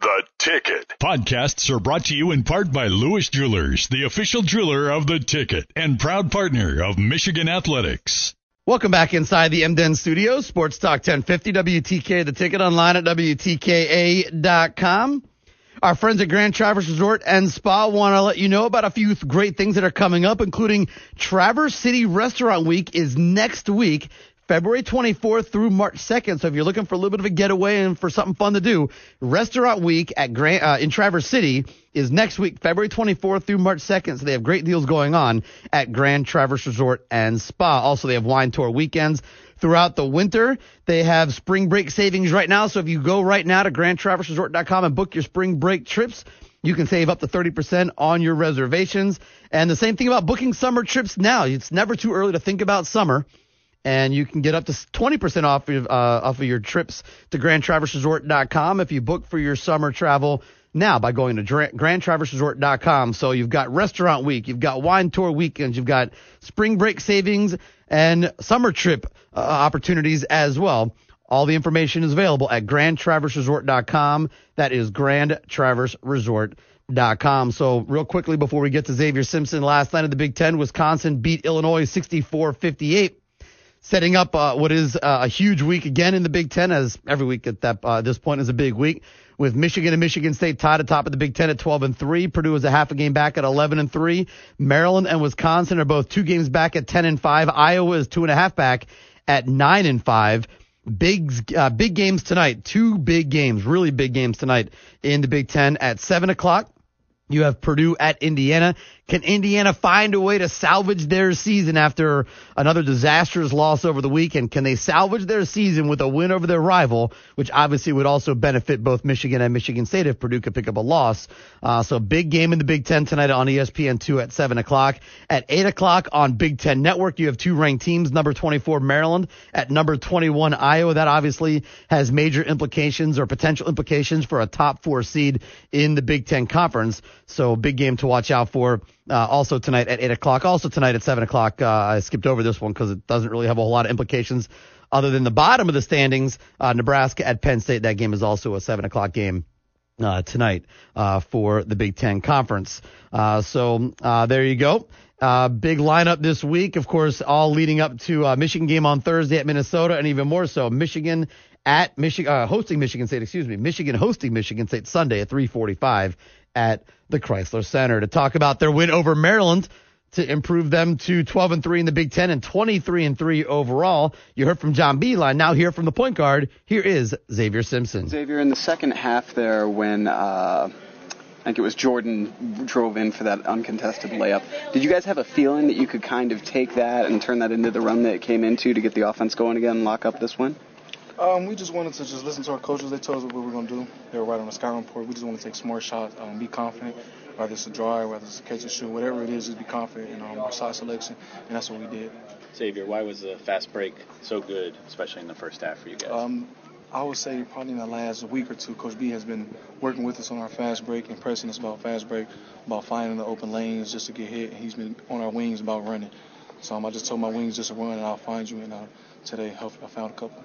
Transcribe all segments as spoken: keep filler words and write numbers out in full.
The Ticket. Podcasts are brought to you in part by Lewis Jewelers, the official jeweler of The Ticket and proud partner of Michigan Athletics. Welcome back inside the M D N studios. Sports Talk ten fifty, W T K, The Ticket, online at W T K A dot com. Our friends at Grand Traverse Resort and Spa want to let you know about a few great things that are coming up, including Traverse City Restaurant Week is next week, February twenty-fourth through March second. So if you're looking for a little bit of a getaway and for something fun to do, Restaurant Week at Grand, uh, in Traverse City is next week, February twenty-fourth through March second. So they have great deals going on at Grand Traverse Resort and Spa. Also, they have wine tour weekends throughout the winter. They have spring break savings right now. So if you go right now to grand traverse resort dot com and book your spring break trips, you can save up to thirty percent on your reservations. And the same thing about booking summer trips now. It's never too early to think about summer. And you can get up to twenty percent off of, uh, off of your trips to grand traverse resort dot com if you book for your summer travel now by going to grand traverse resort dot com. So you've got restaurant week, you've got wine tour weekends, you've got spring break savings and summer trip uh, opportunities as well. All the information is available at grand traverse resort dot com. That is grand traverse resort dot com. So real quickly before we get to Xavier Simpson, last night of the Big Ten, Wisconsin beat Illinois sixty-four fifty-eight. Setting up uh, what is uh, a huge week again in the Big Ten, as every week at that uh, this point is a big week, with Michigan and Michigan State tied atop of the Big Ten at twelve and three. Purdue is a half a game back at eleven and three. Maryland and Wisconsin are both two games back at ten and five. Iowa is two and a half back at nine and five. Big uh, big games tonight. Two big games, really big games tonight in the Big Ten at seven o'clock. You have Purdue at Indiana. Can Indiana find a way to salvage their season after another disastrous loss over the weekend? Can they salvage their season with a win over their rival, which obviously would also benefit both Michigan and Michigan State if Purdue could pick up a loss? Uh, so big game in the Big Ten tonight on E S P N two at seven o'clock. At eight o'clock on Big Ten Network, you have two ranked teams, number twenty-four Maryland at number twenty-one Iowa. That obviously has major implications or potential implications for a top four seed in the Big Ten Conference. So big game to watch out for. Uh, also tonight at eight o'clock. Also tonight at seven o'clock. Uh, I skipped over this one because it doesn't really have a whole lot of implications other than the bottom of the standings. Uh, Nebraska at Penn State. That game is also a seven o'clock game uh, tonight uh, for the Big Ten Conference. Uh, so uh, there you go. Uh, big lineup this week, of course, all leading up to uh, Michigan game on Thursday at Minnesota, and even more so, Michigan at Michigan, uh, hosting Michigan State, excuse me, Michigan hosting Michigan State Sunday at three forty-five at the Chrysler Center to talk about their win over Maryland to improve them to twelve and three in the Big Ten and twenty-three and three overall. You heard from John Beilein. Now hear from the point guard. Here is Xavier Simpson. Xavier, in the second half there when uh, I think it was Jordan drove in for that uncontested layup, did you guys have a feeling that you could kind of take that and turn that into the run that it came into to get the offense going again and lock up this win? Um, we just wanted to just listen to our coaches. They told us what we were going to do. They were right on the scouting report. We just want to take smart shots, um, be confident, whether it's a drive, whether it's a catch and shoot, whatever it is, just be confident in um, our shot selection, and that's what we did. Xavier, why was the fast break so good, especially in the first half for you guys? Um, I would say probably in the last week or two, Coach B has been working with us on our fast break and pressing us about fast break, about finding the open lanes just to get hit. And he's been on our wings about running. So um, I just told my wings just to run, and I'll find you. And uh, today I found a couple.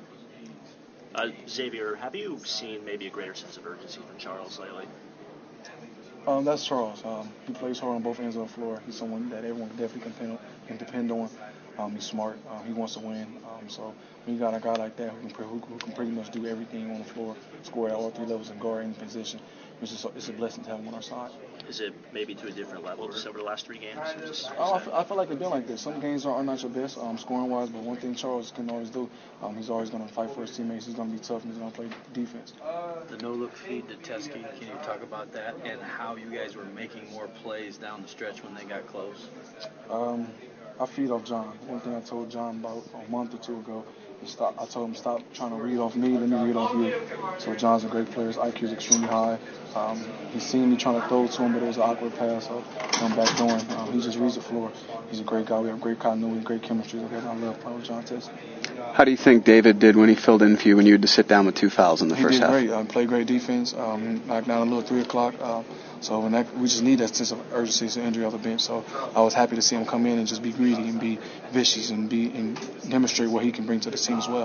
Uh, Xavier, have you seen maybe a greater sense of urgency from Charles lately? Um, that's Charles. Um, he plays hard on both ends of the floor. He's someone that everyone can definitely depend on. Can depend on. Um, he's smart. Um, he wants to win. Um, so when you got a guy like that who can, who, who can pretty much do everything on the floor, score at all three levels and guard any position, it's, just, it's a blessing to have him on our side. Is it maybe to a different level just over the last three games? Just, oh, I, feel, I feel like they've been like this. Some games are, are not your best um, scoring-wise, but one thing Charles can always do, um, he's always going to fight for his teammates. He's going to be tough, and he's going to play defense. The no-look feed to Teskey, can you talk about that and how you guys were making more plays down the stretch when they got close? Um, I feed off John. One thing I told John about a month or two ago, stop, I told him stop trying to read off me, let me read off you. So John's a great player. His I Q is extremely high. Um, he's seen me trying to throw to him, but it was an awkward pass. So I'm back doing. Um, he just reads the floor. He's a great guy. We have great continuity, great chemistry. I love playing with John Teskey. How do you think David did when he filled in for you when you had to sit down with two fouls in the he first did half? He did great. Um, played great defense. Um, knocked down a little three o'clock. Um, so when that, we just need that sense of urgency, to injury off the bench. So I was happy to see him come in and just be greedy and be vicious and be and demonstrate what he can bring to the team as well.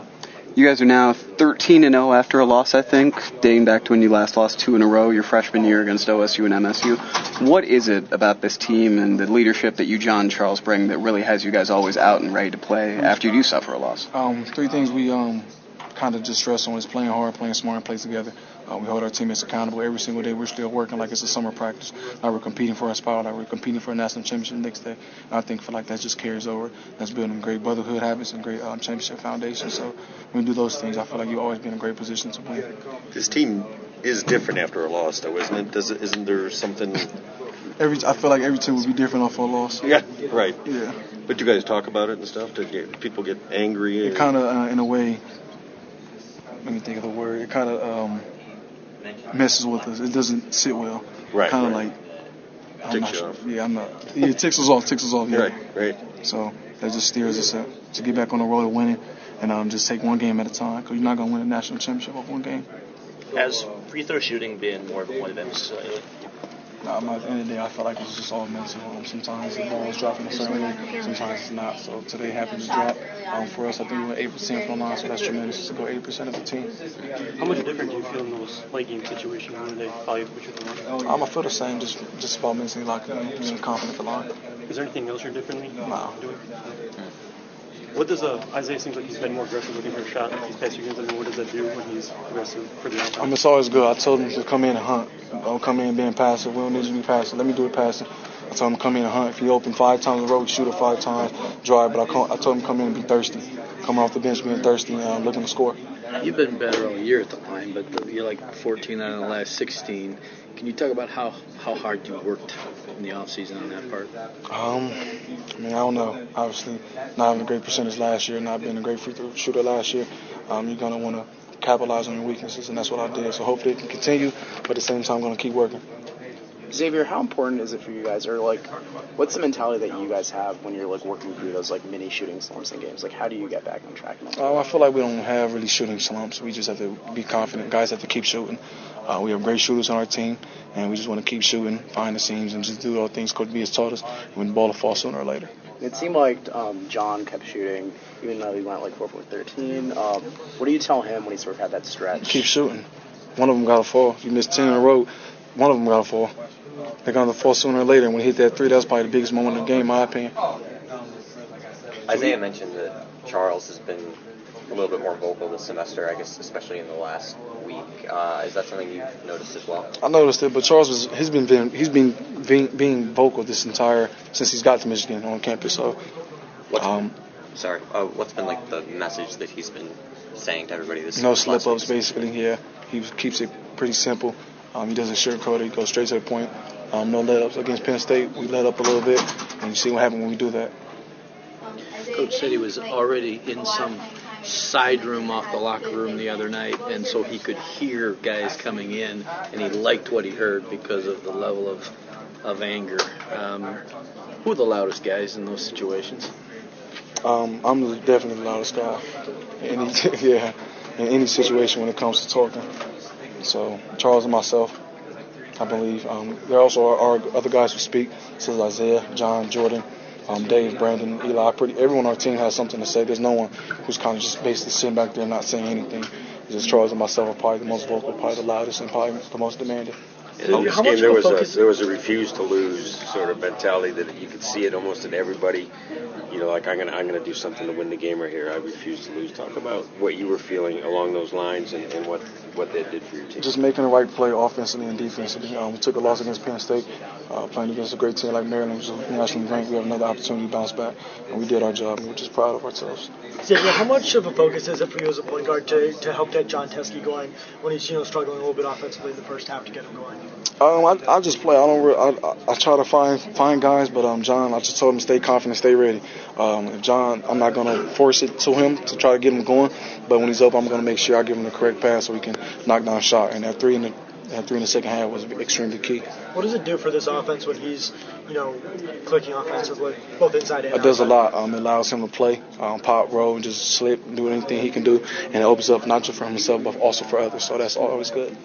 You guys are now thirteen and oh after a loss, I think, dating back to when you last lost two in a row your freshman year against O S U and M S U. What is it about this team and the leadership that you, John Charles, bring that really has you guys always out and ready to play after you do suffer a loss? Um, three things we um, kind of just stress on is playing hard, playing smart, and play together. Uh, we hold our teammates accountable every single day. We're still working like it's a summer practice. Now we're competing for a spot. Now we're competing for a national championship next day. And I think for like that just carries over. That's building great brotherhood habits and great um, championship foundation. So when we do those things, I feel like you always be in a great position to win. This team is different after a loss, though, isn't it? Does it isn't there something? Every I feel like every team would be different off a loss. Yeah, right. Yeah. But you guys talk about it and stuff. To get people get angry. It kind of, uh, in a way, let me think of the word. It kind of um, messes with us. It doesn't sit well. Right. Kind of right. like. I'm Ticks not you sure. off. Yeah, I'm not. Yeah, it ticks us off. Ticks us off. Yeah. Right. Right. So that just steers us up to get back on the road of winning, and um, just take one game at a time. Because you're not gonna win a national championship off one game. Has free throw shooting been more of a one of them lately? Um, at the end of the day, I feel like it's just all mental. Um, sometimes the ball is dropping a certain way, sometimes it's not. So today happened to drop. Um, for us, I think we went eight percent from the line, so that's tremendous to go eighty percent of the team. How much different do you feel in those late game situations when they call you put you on the line? Um, I feel the same, just just about mentally locked in, being confident at the line. Is there anything else you're differently No. doing? What does uh, Isaiah seems like he's been more aggressive looking for a shot these past few games? I mean, what does that do when he's aggressive for the offense? Um, it's always good. I told him to come in and hunt. Don't come in being passive. We don't need you to be passive. Let me do it passive. I told him to come in and hunt. If he open five times in a row, shoot it five times, drive. But I, call, I told him to come in and be thirsty. Coming off the bench being thirsty and uh, looking to score. You've been better all year at the line, but the, you're like fourteen out of the last sixteen. Can you talk about how, how hard you worked in the offseason on that part? Um, I mean, I don't know. Obviously, not having a great percentage last year, not being a great free throw shooter last year, um, you're going to want to capitalize on your weaknesses, and that's what I did. So hopefully it can continue, but at the same time, I'm going to keep working. Xavier, how important is it for you guys, or like, what's the mentality that you guys have when you're like working through those like mini shooting slumps in games? Like, how do you get back on track? Uh, I feel like we don't have really shooting slumps. We just have to be confident. Guys have to keep shooting. Uh, we have great shooters on our team, and we just want to keep shooting, find the seams, and just do all things Coach B has taught us. When the ball will fall sooner or later. It seemed like um, John kept shooting, even though he went like four for thirteen. Um, what do you tell him when he sort of had that stretch? Keep shooting. One of them got to fall. If you miss ten in a row, one of them got to fall. They're going to fall sooner or later. And when he hit that three, that's probably the biggest moment of the game, in my opinion. Isaiah mentioned that Charles has been a little bit more vocal this semester, I guess, especially in the last week. Uh, is that something you've noticed as well? I noticed it, but Charles was he's been being, he's been being, being vocal this entire since he's got to Michigan on campus. So, what's, um, sorry, uh, what's been like the message that he's been saying to everybody this? No slip ups, basically. Yeah, he keeps it pretty simple. Um, he doesn't sugarcoat it. He goes straight to the point. Um, no let ups against Penn State. We let up a little bit, and you see what happened when we do that. Coach said he was already in some side room off the locker room the other night, and so he could hear guys coming in, and he liked what he heard because of the level of of anger. Um, who are the loudest guys in those situations? Um, I'm definitely the loudest guy. In any, yeah, in any situation when it comes to talking. So Charles and myself, I believe. Um, there also are, are other guys who speak. This is Isaiah, John, Jordan. Um, Dave, Brandon, Eli, pretty, everyone on our team has something to say. There's no one who's kind of just basically sitting back there and not saying anything. It's just Charles and myself are probably the most vocal, probably the loudest, and probably the most demanding. In this game, there was a there was a refuse to lose sort of mentality that you could see it almost in everybody. You know, like I'm gonna I'm gonna do something to win the game right here. I refuse to lose. Talk about what you were feeling along those lines and, and what what that did for your team. Just making the right play offensively and defensively. Um, we took a loss against Penn State, uh, playing against a great team like Maryland, which is nationally ranked. We have another opportunity to bounce back, and we did our job, and we're just proud of ourselves. Xavier, how much of a focus is it for you as a point guard to, to help get Jon Teske going when he's you know struggling a little bit offensively in the first half to get him going? Um, I, I just play. I don't. Re- I, I, I try to find find guys, but um, John, I just told him to stay confident, stay ready. Um, if John, I'm not gonna force it to him to try to get him going, but when he's up, I'm gonna make sure I give him the correct pass so he can knock down a shot. And that three in the that three in the second half was extremely key. What does it do for this offense when he's, you know, clicking offensively, both inside and outside? It does a lot. Um, it allows him to play, um, pop, roll, and just slip, do anything he can do, and it opens up not just for himself but also for others. So that's always good.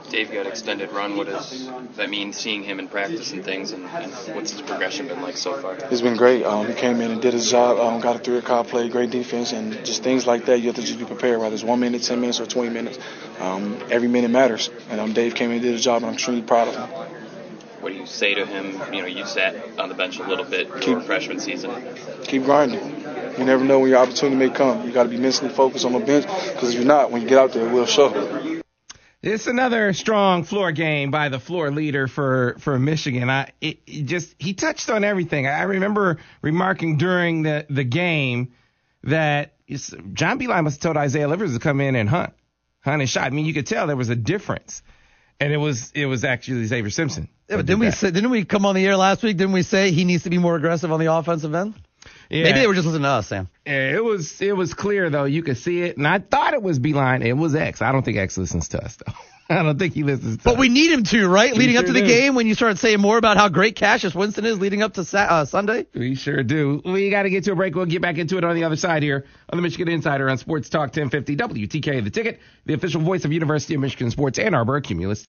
Dave got extended run. What does that mean, seeing him in practice and things, and, and what's his progression been like so far? It's been great. Um, he came in and did his job, um, got a three-o'clock play, great defense, and just things like that. You have to just be prepared, whether it's one minute, ten minutes, or twenty minutes. Um, every minute matters. And um, Dave came in and did his job, and I'm extremely proud of him. What do you say to him? You know, you sat on the bench a little bit your freshman season. Keep grinding. You never know when your opportunity may come. You got to be mentally focused on the bench, because if you're not, when you get out there, it will show. It's another strong floor game by the floor leader for, for Michigan. I it, it just he touched on everything. I remember remarking during the, the game that John Beilein must have told Isaiah Livers to come in and hunt, hunt and shot. I mean, you could tell there was a difference, and it was it was actually Xavier Simpson. Yeah, but didn't we say, didn't we come on the air last week? Didn't we say he needs to be more aggressive on the offensive end? Yeah. Maybe they were just listening to us, Sam. Yeah, it was it was clear, though. You could see it. And I thought it was Beilein. It was X. I don't think X listens to us, though. I don't think he listens to but us. But us. we need him to, right? We leading sure up to the do. game, when you started saying more about how great Cassius Winston is leading up to sa- uh, Sunday? We sure do. We got to get to a break. We'll get back into it on the other side here on the Michigan Insider on Sports Talk ten fifty W T K The Ticket, the official voice of University of Michigan Sports, Ann Arbor, Cumulus.